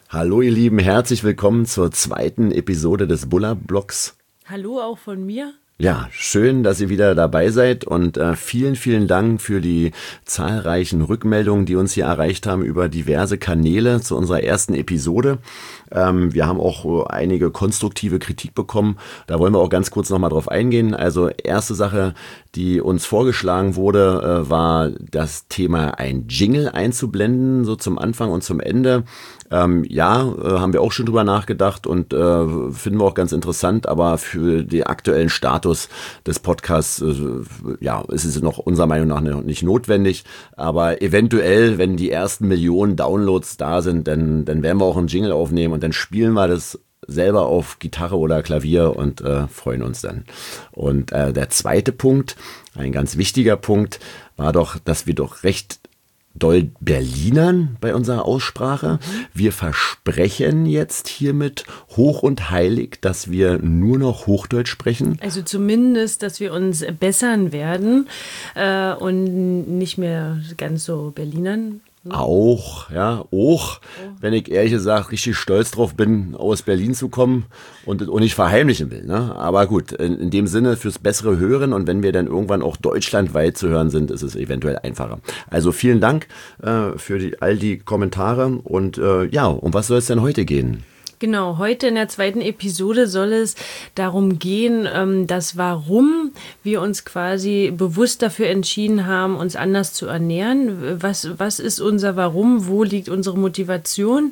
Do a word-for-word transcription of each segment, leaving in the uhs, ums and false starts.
Hallo ihr Lieben, herzlich willkommen zur zweiten Episode des Bulla-Blogs. Hallo auch von mir. Ja, schön, dass ihr wieder dabei seid und äh, vielen, vielen Dank für die zahlreichen Rückmeldungen, die uns hier erreicht haben über diverse Kanäle zu unserer ersten Episode. Ähm, wir haben auch einige konstruktive Kritik bekommen. Da wollen wir auch ganz kurz nochmal drauf eingehen. Also erste Sache, die uns vorgeschlagen wurde, äh, war das Thema ein Jingle einzublenden, so zum Anfang und zum Ende. Ähm, ja, äh, haben wir auch schon drüber nachgedacht und äh, finden wir auch ganz interessant, aber für den aktuellen Status des Podcasts, äh, ja, ist es noch unserer Meinung nach nicht notwendig, aber eventuell, wenn die ersten Millionen Downloads da sind, dann, dann werden wir auch einen Jingle aufnehmen und dann spielen wir das selber auf Gitarre oder Klavier und äh, freuen uns dann. Und äh, der zweite Punkt, ein ganz wichtiger Punkt, war doch, dass wir doch recht doll Berlinern bei unserer Aussprache. Wir versprechen jetzt hiermit hoch und heilig, dass wir nur noch Hochdeutsch sprechen. Also zumindest, dass wir uns bessern werden äh, und nicht mehr ganz so Berlinern. Auch, ja, auch, wenn ich ehrlich gesagt richtig stolz drauf bin, aus Berlin zu kommen und und nicht verheimlichen will. Ne? Aber gut, in, in dem Sinne fürs bessere Hören und wenn wir dann irgendwann auch deutschlandweit zu hören sind, ist es eventuell einfacher. Also vielen Dank äh, für die, all die Kommentare und äh, ja, um was soll es denn heute gehen? Genau, heute in der zweiten Episode soll es darum gehen, dass warum wir uns quasi bewusst dafür entschieden haben, uns anders zu ernähren. Was, was ist unser Warum? Wo liegt unsere Motivation?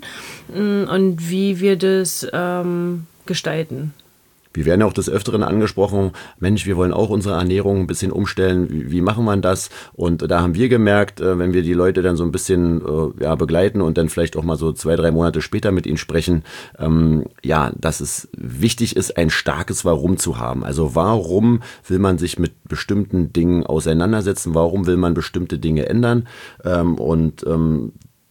Und wie wir das ähm, gestalten. Wir werden auch des Öfteren angesprochen, Mensch, wir wollen auch unsere Ernährung ein bisschen umstellen, wie, wie machen wir das? Und da haben wir gemerkt, wenn wir die Leute dann so ein bisschen äh, ja, begleiten und dann vielleicht auch mal so zwei, drei Monate später mit ihnen sprechen, ähm, ja, dass es wichtig ist, ein starkes Warum zu haben. Also warum will man sich mit bestimmten Dingen auseinandersetzen? Warum will man bestimmte Dinge ändern? Ähm, und ähm,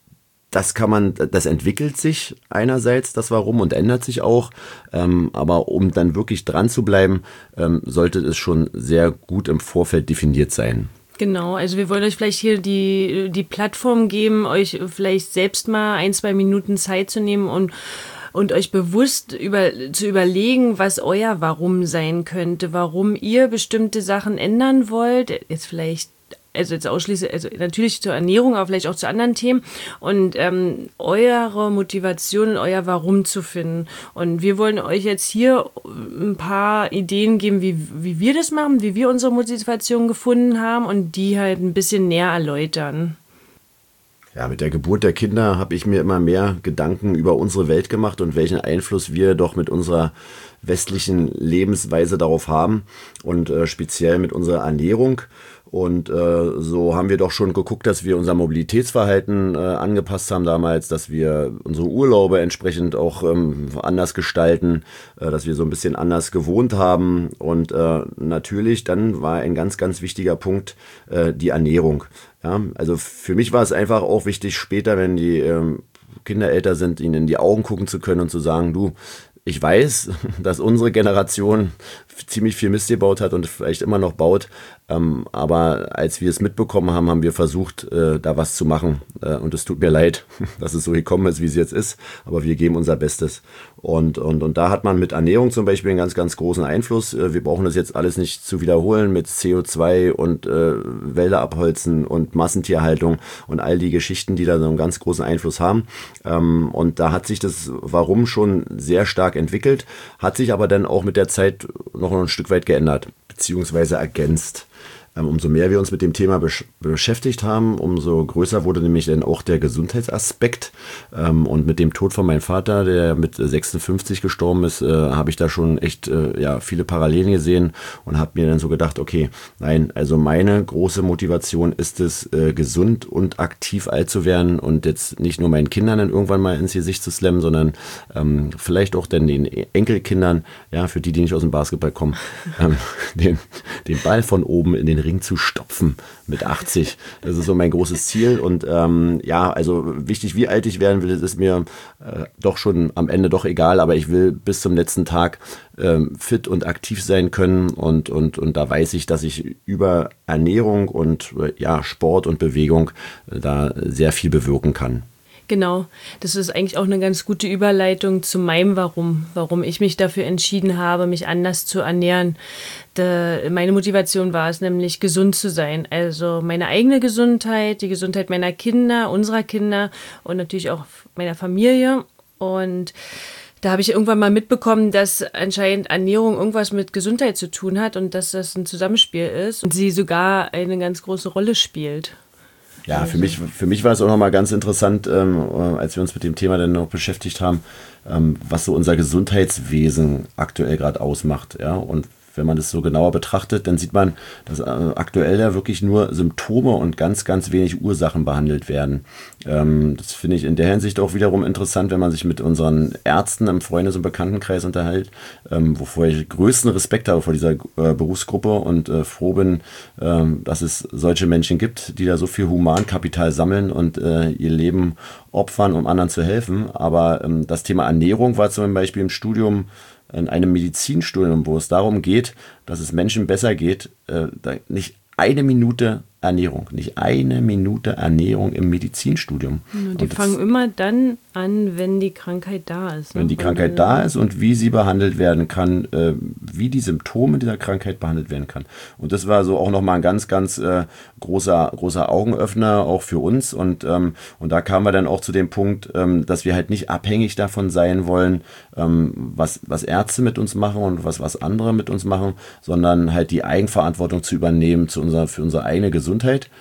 Das kann man, das entwickelt sich einerseits, das Warum, und ändert sich auch. Ähm, aber um dann wirklich dran zu bleiben, ähm, sollte es schon sehr gut im Vorfeld definiert sein. Genau, also wir wollen euch vielleicht hier die, die Plattform geben, euch vielleicht selbst mal ein, zwei Minuten Zeit zu nehmen und und euch bewusst über, zu überlegen, was euer Warum sein könnte, warum ihr bestimmte Sachen ändern wollt. Jetzt vielleicht Also jetzt ausschließlich, also natürlich zur Ernährung, aber vielleicht auch zu anderen Themen und ähm, eure Motivation und euer Warum zu finden. Und wir wollen euch jetzt hier ein paar Ideen geben, wie, wie wir das machen, wie wir unsere Motivation gefunden haben und die halt ein bisschen näher erläutern. Ja, mit der Geburt der Kinder habe ich mir immer mehr Gedanken über unsere Welt gemacht und welchen Einfluss wir doch mit unserer westlichen Lebensweise darauf haben und äh, speziell mit unserer Ernährung. Und äh, so haben wir doch schon geguckt, dass wir unser Mobilitätsverhalten äh, angepasst haben damals, dass wir unsere Urlaube entsprechend auch ähm, anders gestalten, äh, dass wir so ein bisschen anders gewohnt haben. Und äh, natürlich dann war ein ganz, ganz wichtiger Punkt äh, die Ernährung. Ja, also für mich war es einfach auch wichtig, später, wenn die ähm, Kinder älter sind, ihnen in die Augen gucken zu können und zu sagen, du, ich weiß, dass unsere Generation ziemlich viel Mist gebaut hat und vielleicht immer noch baut, ähm, aber als wir es mitbekommen haben, haben wir versucht, äh, da was zu machen. Äh, und es tut mir leid, dass es so gekommen ist, wie es jetzt ist, aber wir geben unser Bestes. Und, und, und da hat man mit Ernährung zum Beispiel einen ganz, ganz großen Einfluss. Äh, wir brauchen das jetzt alles nicht zu wiederholen mit C O zwei und äh, Wälder abholzen und Massentierhaltung und all die Geschichten, die da so einen ganz großen Einfluss haben. Ähm, und da hat sich das Warum schon sehr stark entwickelt, hat sich aber dann auch mit der Zeit noch ein Stück weit geändert, beziehungsweise ergänzt. Ähm, umso mehr wir uns mit dem Thema besch- beschäftigt haben, umso größer wurde nämlich dann auch der Gesundheitsaspekt. Ähm, und mit dem Tod von meinem Vater, der mit sechsundfünfzig gestorben ist, äh, habe ich da schon echt äh, ja, viele Parallelen gesehen und habe mir dann so gedacht, okay, nein, also meine große Motivation ist es, äh, gesund und aktiv alt zu werden und jetzt nicht nur meinen Kindern dann irgendwann mal ins Gesicht zu slammen, sondern ähm, vielleicht auch dann den Enkelkindern, ja, für die, die nicht aus dem Basketball kommen, ähm, den, den Ball von oben in den Ring zu stopfen mit achtzig. Das ist so mein großes Ziel. Und ähm, ja, also wichtig, wie alt ich werden will, das ist mir äh, doch schon am Ende doch egal, aber ich will bis zum letzten Tag ähm, fit und aktiv sein können und, und, und da weiß ich, dass ich über Ernährung und äh, ja, Sport und Bewegung äh, da sehr viel bewirken kann. Genau, das ist eigentlich auch eine ganz gute Überleitung zu meinem Warum, warum ich mich dafür entschieden habe, mich anders zu ernähren. Da, meine Motivation war es nämlich, gesund zu sein. Also meine eigene Gesundheit, die Gesundheit meiner Kinder, unserer Kinder und natürlich auch meiner Familie. Und da habe ich irgendwann mal mitbekommen, dass anscheinend Ernährung irgendwas mit Gesundheit zu tun hat und dass das ein Zusammenspiel ist und sie sogar eine ganz große Rolle spielt. Ja, für mich, für mich war es auch nochmal ganz interessant, ähm, als wir uns mit dem Thema dann noch beschäftigt haben, ähm, was so unser Gesundheitswesen aktuell gerade ausmacht. Ja? Und wenn man das so genauer betrachtet, dann sieht man, dass äh, aktuell ja wirklich nur Symptome und ganz, ganz wenig Ursachen behandelt werden. Ähm, das finde ich in der Hinsicht auch wiederum interessant, wenn man sich mit unseren Ärzten im Freundes- und Bekanntenkreis unterhält, ähm, wovor ich größten Respekt habe vor dieser äh, Berufsgruppe und äh, froh bin, äh, dass es solche Menschen gibt, die da so viel Humankapital sammeln und äh, ihr Leben opfern, um anderen zu helfen. Aber ähm, das Thema Ernährung war zum Beispiel im Studium, in einem Medizinstudium, wo es darum geht, dass es Menschen besser geht, äh, nicht eine Minute Ernährung, nicht eine Minute Ernährung im Medizinstudium. Die und fangen immer dann an, wenn die Krankheit da ist. Ne? Wenn die Krankheit und, da ist und wie sie behandelt werden kann, äh, wie die Symptome dieser Krankheit behandelt werden kann. Und das war so auch nochmal ein ganz, ganz äh, großer, großer Augenöffner auch für uns. Und, ähm, und da kamen wir dann auch zu dem Punkt, ähm, dass wir halt nicht abhängig davon sein wollen, ähm, was, was Ärzte mit uns machen und was, was andere mit uns machen, sondern halt die Eigenverantwortung zu übernehmen zu unserer, für unsere eigene Gesundheit.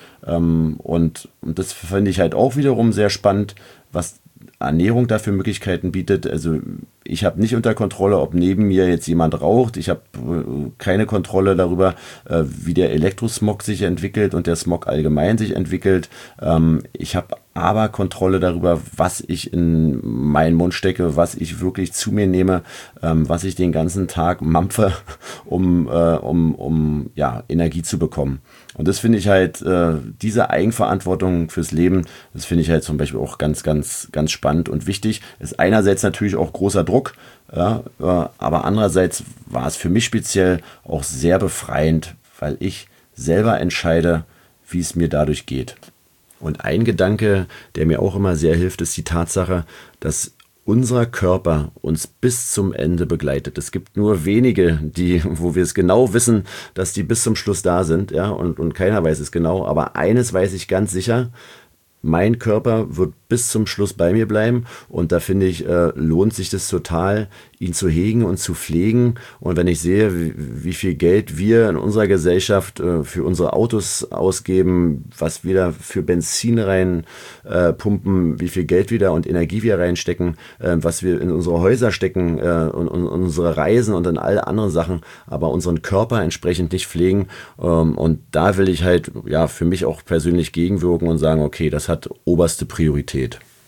Ähm, und, und das finde ich halt auch wiederum sehr spannend, was Ernährung da für Möglichkeiten bietet. Also ich habe nicht unter Kontrolle, ob neben mir jetzt jemand raucht. Ich habe äh, keine Kontrolle darüber, äh, wie der Elektrosmog sich entwickelt und der Smog allgemein sich entwickelt. Ähm, ich habe aber Kontrolle darüber, was ich in meinen Mund stecke, was ich wirklich zu mir nehme, ähm, was ich den ganzen Tag mampfe, um, äh, um, um ja, Energie zu bekommen. Und das finde ich halt, äh, diese Eigenverantwortung fürs Leben, das finde ich halt zum Beispiel auch ganz, ganz, ganz spannend und wichtig. Ist einerseits natürlich auch großer Druck, ja, äh, aber andererseits war es für mich speziell auch sehr befreiend, weil ich selber entscheide, wie es mir dadurch geht. Und ein Gedanke, der mir auch immer sehr hilft, ist die Tatsache, dass unser Körper uns bis zum Ende begleitet. Es gibt nur wenige, die, wo wir es genau wissen, dass die bis zum Schluss da sind, ja, und, und keiner weiß es genau. Aber eines weiß ich ganz sicher: Mein Körper wird bis zum Schluss bei mir bleiben und da finde ich, äh, lohnt sich das total, ihn zu hegen und zu pflegen. Und wenn ich sehe, wie, wie viel Geld wir in unserer Gesellschaft äh, für unsere Autos ausgeben, was wir da für Benzin rein äh, pumpen, wie viel Geld wir da und Energie wir reinstecken, äh, was wir in unsere Häuser stecken äh, und, und unsere Reisen und in alle anderen Sachen, aber unseren Körper entsprechend nicht pflegen. Ähm, und da will ich halt ja für mich auch persönlich gegenwirken und sagen, okay, das hat oberste Priorität.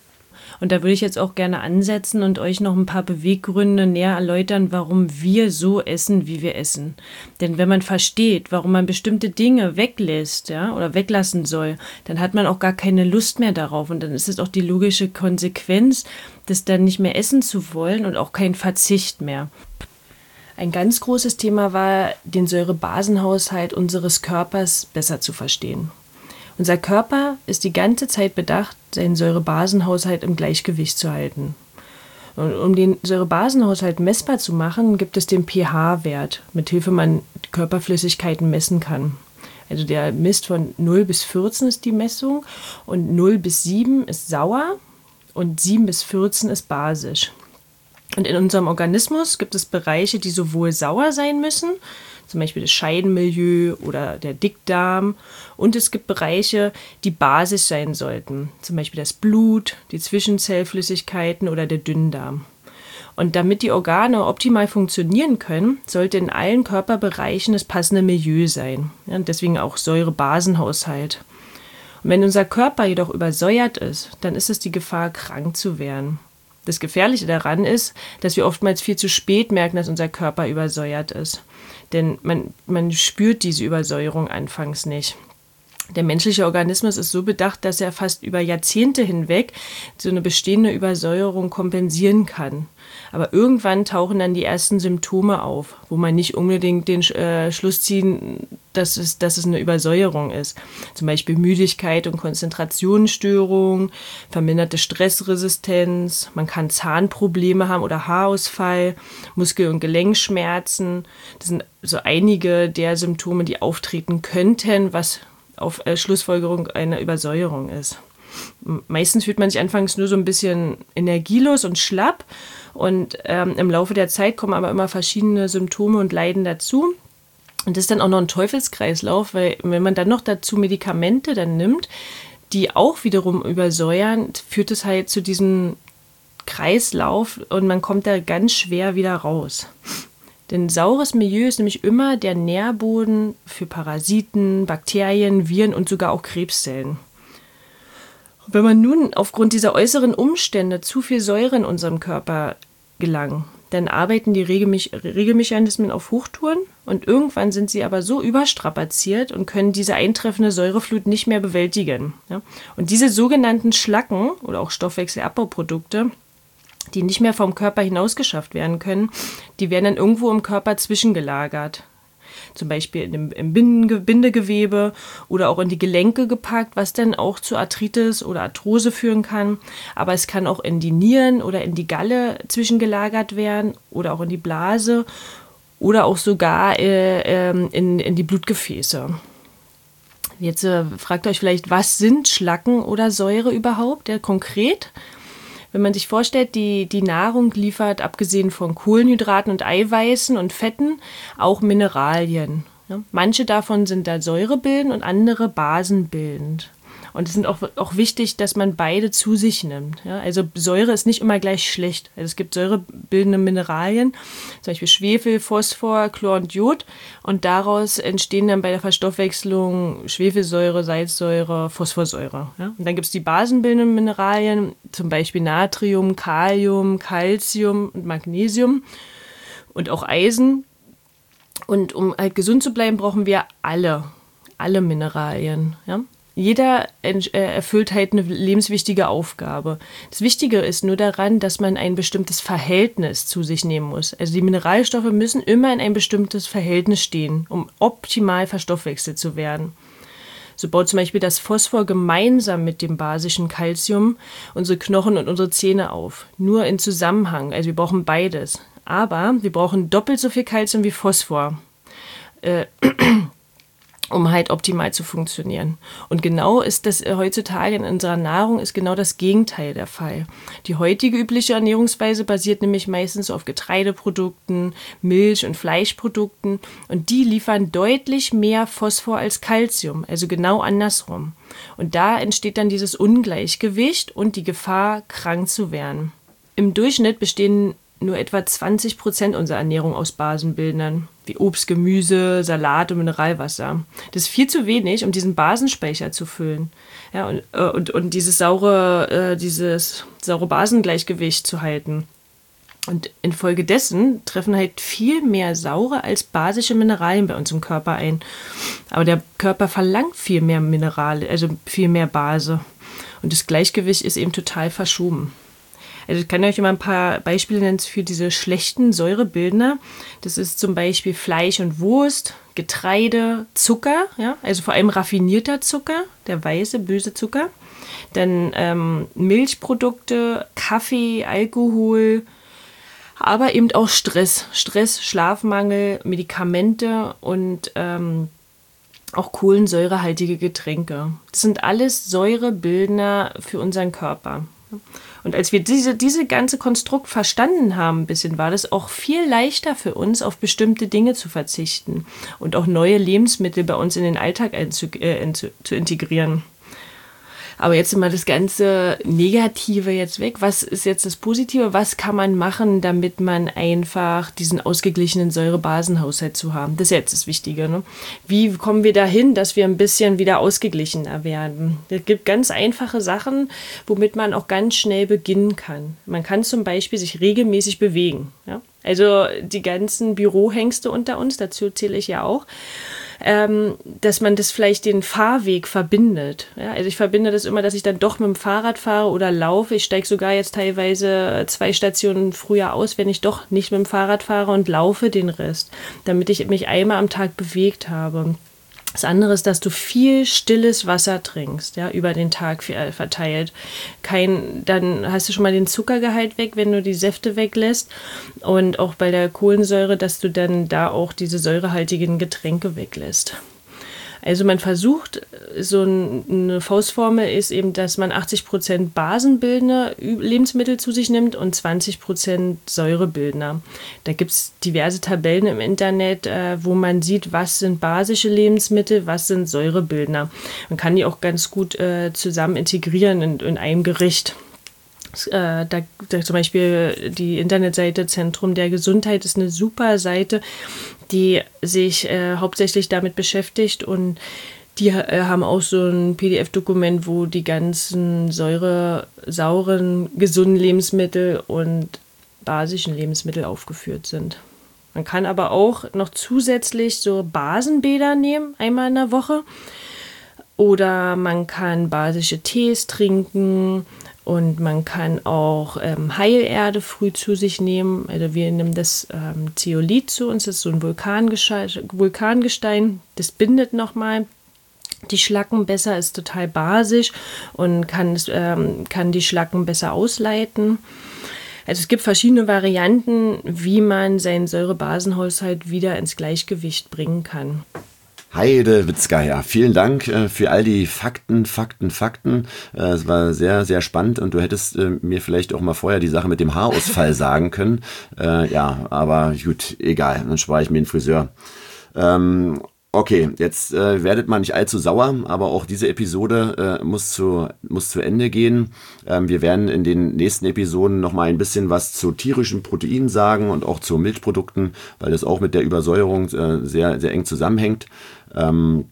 Und da würde ich jetzt auch gerne ansetzen und euch noch ein paar Beweggründe näher erläutern, warum wir so essen, wie wir essen. Denn wenn man versteht, warum man bestimmte Dinge weglässt, ja, oder weglassen soll, dann hat man auch gar keine Lust mehr darauf. Und dann ist es auch die logische Konsequenz, das dann nicht mehr essen zu wollen und auch kein Verzicht mehr. Ein ganz großes Thema war, den Säurebasenhaushalt unseres Körpers besser zu verstehen. Unser Körper ist die ganze Zeit bedacht, seinen Säurebasenhaushalt im Gleichgewicht zu halten. Und um den Säurebasenhaushalt messbar zu machen, gibt es den pH-Wert, mit Hilfe man Körperflüssigkeiten messen kann. Also der misst von null bis vierzehn ist die Messung und null bis sieben ist sauer und sieben bis vierzehn ist basisch. Und in unserem Organismus gibt es Bereiche, die sowohl sauer sein müssen, zum Beispiel das Scheidenmilieu oder der Dickdarm. Und es gibt Bereiche, die basisch sein sollten, zum Beispiel das Blut, die Zwischenzellflüssigkeiten oder der Dünndarm. Und damit die Organe optimal funktionieren können, sollte in allen Körperbereichen das passende Milieu sein. Ja, und deswegen auch Säurebasenhaushalt. Und wenn unser Körper jedoch übersäuert ist, dann ist es die Gefahr, krank zu werden. Das Gefährliche daran ist, dass wir oftmals viel zu spät merken, dass unser Körper übersäuert ist. Denn man, man spürt diese Übersäuerung anfangs nicht. Der menschliche Organismus ist so bedacht, dass er fast über Jahrzehnte hinweg so eine bestehende Übersäuerung kompensieren kann. Aber irgendwann tauchen dann die ersten Symptome auf, wo man nicht unbedingt den äh, Schluss ziehen, dass es, dass es eine Übersäuerung ist. Zum Beispiel Müdigkeit und Konzentrationsstörungen, verminderte Stressresistenz, man kann Zahnprobleme haben oder Haarausfall, Muskel- und Gelenkschmerzen. Das sind so einige der Symptome, die auftreten könnten, was auf äh, Schlussfolgerung einer Übersäuerung ist. Meistens fühlt man sich anfangs nur so ein bisschen energielos und schlapp und ähm, im Laufe der Zeit kommen aber immer verschiedene Symptome und Leiden dazu. Und das ist dann auch noch ein Teufelskreislauf, weil wenn man dann noch dazu Medikamente dann nimmt, die auch wiederum übersäuern, führt es halt zu diesem Kreislauf und man kommt da ganz schwer wieder raus. Denn saures Milieu ist nämlich immer der Nährboden für Parasiten, Bakterien, Viren und sogar auch Krebszellen. Wenn man nun aufgrund dieser äußeren Umstände zu viel Säure in unserem Körper gelangt, dann arbeiten die Regelme- Regelmechanismen auf Hochtouren und irgendwann sind sie aber so überstrapaziert und können diese eintreffende Säureflut nicht mehr bewältigen. Ja? Und diese sogenannten Schlacken oder auch Stoffwechselabbauprodukte, die nicht mehr vom Körper hinausgeschafft werden können, die werden dann irgendwo im Körper zwischengelagert. Zum Beispiel im, im Bindegewebe oder auch in die Gelenke gepackt, was dann auch zu Arthritis oder Arthrose führen kann. Aber es kann auch in die Nieren oder in die Galle zwischengelagert werden oder auch in die Blase oder auch sogar äh, in, in die Blutgefäße. Jetzt äh, fragt euch vielleicht, was sind Schlacken oder Säure überhaupt, ja, konkret? Wenn man sich vorstellt, die, die Nahrung liefert, abgesehen von Kohlenhydraten und Eiweißen und Fetten, auch Mineralien. Ja? Manche davon sind da säurebildend und andere basenbildend. Und es ist auch, auch wichtig, dass man beide zu sich nimmt. Ja? Also Säure ist nicht immer gleich schlecht. Also es gibt säurebildende Mineralien, zum Beispiel Schwefel, Phosphor, Chlor und Jod. Und daraus entstehen dann bei der Verstoffwechslung Schwefelsäure, Salzsäure, Phosphorsäure. Ja? Und dann gibt es die basenbildenden Mineralien, zum Beispiel Natrium, Kalium, Calcium und Magnesium und auch Eisen. Und um halt gesund zu bleiben, brauchen wir alle, alle Mineralien. Ja? Jeder erfüllt halt eine lebenswichtige Aufgabe. Das Wichtige ist nur daran, dass man ein bestimmtes Verhältnis zu sich nehmen muss. Also die Mineralstoffe müssen immer in ein bestimmtes Verhältnis stehen, um optimal verstoffwechselt zu werden. So baut zum Beispiel das Phosphor gemeinsam mit dem basischen Calcium unsere Knochen und unsere Zähne auf. Nur in Zusammenhang. Also wir brauchen beides. Aber wir brauchen doppelt so viel Calcium wie Phosphor. Äh, um halt optimal zu funktionieren. Und genau ist das heutzutage in unserer Nahrung ist genau das Gegenteil der Fall. Die heutige übliche Ernährungsweise basiert nämlich meistens auf Getreideprodukten, Milch- und Fleischprodukten und die liefern deutlich mehr Phosphor als Calcium, also genau andersrum. Und da entsteht dann dieses Ungleichgewicht und die Gefahr, krank zu werden. Im Durchschnitt bestehen nur etwa zwanzig Prozent unserer Ernährung aus Basenbildern, wie Obst, Gemüse, Salat und Mineralwasser. Das ist viel zu wenig, um diesen Basenspeicher zu füllen. Ja, und, und, und dieses saure, äh, dieses saure Basengleichgewicht zu halten. Und infolgedessen treffen halt viel mehr saure als basische Mineralien bei uns im Körper ein. Aber der Körper verlangt viel mehr Minerale, also viel mehr Base. Und das Gleichgewicht ist eben total verschoben. Also ich kann euch immer ein paar Beispiele nennen für diese schlechten Säurebildner. Das ist zum Beispiel Fleisch und Wurst, Getreide, Zucker, ja, also vor allem raffinierter Zucker, der weiße, böse Zucker. Dann ähm, Milchprodukte, Kaffee, Alkohol, aber eben auch Stress. Stress, Schlafmangel, Medikamente und ähm, auch kohlensäurehaltige Getränke. Das sind alles Säurebildner für unseren Körper. Und als wir diese, diese ganze Konstrukt verstanden haben, ein bisschen, war das auch viel leichter für uns, auf bestimmte Dinge zu verzichten und auch neue Lebensmittel bei uns in den Alltag einzu, äh, in, zu, zu integrieren. Aber jetzt mal das ganze Negative jetzt weg. Was ist jetzt das Positive? Was kann man machen, damit man einfach diesen ausgeglichenen Säurebasenhaushalt zu haben? Das ist jetzt das Wichtige. Ne? Wie kommen wir dahin, dass wir ein bisschen wieder ausgeglichener werden? Es gibt ganz einfache Sachen, womit man auch ganz schnell beginnen kann. Man kann zum Beispiel sich regelmäßig bewegen. Ja? Also die ganzen Bürohengste unter uns, dazu zähle ich ja auch, ähm, dass man das vielleicht den Fahrweg verbindet. Ja, also ich verbinde das immer, dass ich dann doch mit dem Fahrrad fahre oder laufe. Ich steige sogar jetzt teilweise zwei Stationen früher aus, wenn ich doch nicht mit dem Fahrrad fahre und laufe den Rest, damit ich mich einmal am Tag bewegt habe. Das andere ist, dass du viel stilles Wasser trinkst, ja, über den Tag verteilt. Kein, dann hast du schon mal den Zuckergehalt weg, wenn du die Säfte weglässt. Und auch bei der Kohlensäure, dass du dann da auch diese säurehaltigen Getränke weglässt. Also man versucht, so eine Faustformel ist eben, dass man achtzig Prozent basenbildende Lebensmittel zu sich nimmt und zwanzig Prozent säurebildender. Da gibt es diverse Tabellen im Internet, wo man sieht, was sind basische Lebensmittel, was sind säurebildender. Man kann die auch ganz gut zusammen integrieren in, in einem Gericht. Da, da zum Beispiel die Internetseite Zentrum der Gesundheit ist eine super Seite, die sich äh, hauptsächlich damit beschäftigt, und die äh, haben auch so ein P D F-Dokument, wo die ganzen säure, sauren, gesunden Lebensmittel und basischen Lebensmittel aufgeführt sind. Man kann aber auch noch zusätzlich so Basenbäder nehmen, einmal in der Woche, oder man kann basische Tees trinken. Und man kann auch ähm, Heilerde früh zu sich nehmen. Also wir nehmen das ähm, Zeolit zu uns, das ist so ein Vulkangestein. Vulkangestein. Das bindet nochmal die Schlacken besser, ist total basisch und kann, ähm, kann die Schlacken besser ausleiten. Also es gibt verschiedene Varianten, wie man seinen Säurebasenhaushalt wieder ins Gleichgewicht bringen kann. Heidewitzka, ja, vielen Dank äh, für all die Fakten, Fakten, Fakten. Äh, es war sehr, sehr spannend, und du hättest äh, mir vielleicht auch mal vorher die Sache mit dem Haarausfall sagen können. Äh, ja, aber gut, egal, dann spare ich mir den Friseur. Ähm, Okay, jetzt äh, werdet mal nicht allzu sauer, aber auch diese Episode äh, muss zu muss zu Ende gehen. Ähm, wir werden in den nächsten Episoden noch mal ein bisschen was zu tierischen Proteinen sagen und auch zu Milchprodukten, weil das auch mit der Übersäuerung äh, sehr sehr eng zusammenhängt. Ähm,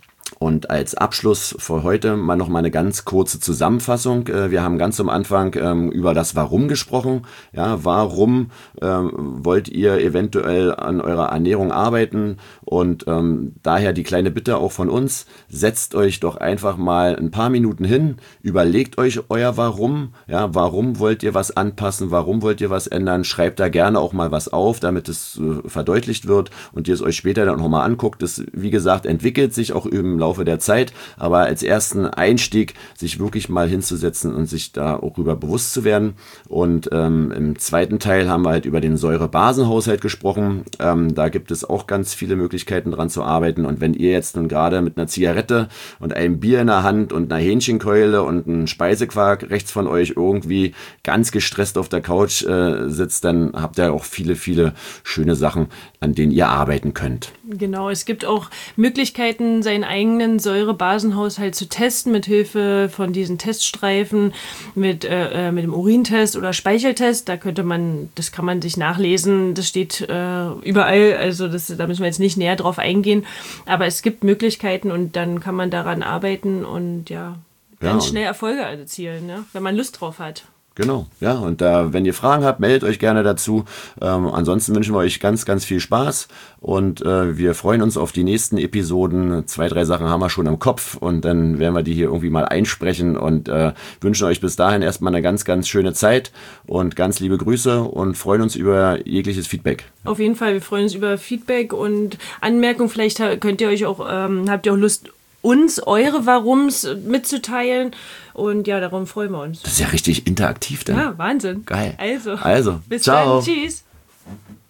Und als Abschluss für heute mal noch mal eine ganz kurze Zusammenfassung. Wir haben ganz am Anfang ähm, über das Warum gesprochen. Ja, warum ähm, wollt ihr eventuell an eurer Ernährung arbeiten? Und ähm, daher die kleine Bitte auch von uns: Setzt euch doch einfach mal ein paar Minuten hin, überlegt euch euer Warum. Ja, warum wollt ihr was anpassen? Warum wollt ihr was ändern? Schreibt da gerne auch mal was auf, damit es äh, verdeutlicht wird und ihr es euch später dann noch mal anguckt. Das, wie gesagt, entwickelt sich auch im Laufe der Zeit, aber als ersten Einstieg sich wirklich mal hinzusetzen und sich darüber bewusst zu werden. Und ähm, im zweiten Teil haben wir halt über den Säurebasenhaushalt gesprochen. Ähm, da gibt es auch ganz viele Möglichkeiten dran zu arbeiten, und wenn ihr jetzt nun gerade mit einer Zigarette und einem Bier in der Hand und einer Hähnchenkeule und einem Speisequark rechts von euch irgendwie ganz gestresst auf der Couch äh, sitzt, dann habt ihr auch viele, viele schöne Sachen, an denen ihr arbeiten könnt. Genau, es gibt auch Möglichkeiten, seinen eigenen Säurebasenhaushalt zu testen, mit Hilfe von diesen Teststreifen, mit, äh, mit dem Urintest oder Speicheltest. Da könnte man, das kann man sich nachlesen, das steht äh, überall, also das, da müssen wir jetzt nicht näher drauf eingehen, aber es gibt Möglichkeiten, und dann kann man daran arbeiten und ja, ganz ja, schnell Erfolge erzielen, ne? Wenn man Lust drauf hat. Genau, ja, und äh, wenn ihr Fragen habt, meldet euch gerne dazu. Ähm, ansonsten wünschen wir euch ganz, ganz viel Spaß, und äh, wir freuen uns auf die nächsten Episoden. Zwei, drei Sachen haben wir schon im Kopf, und dann werden wir die hier irgendwie mal einsprechen, und äh, wünschen euch bis dahin erstmal eine ganz, ganz schöne Zeit und ganz liebe Grüße und freuen uns über jegliches Feedback. Auf jeden Fall, wir freuen uns über Feedback und Anmerkungen. Vielleicht könnt ihr euch auch, ähm, habt ihr auch Lust, uns eure Warums mitzuteilen, und ja, darum freuen wir uns. Das ist ja richtig interaktiv dann. Ja, Wahnsinn. Geil. Also, also bis ciao. dann. Tschüss.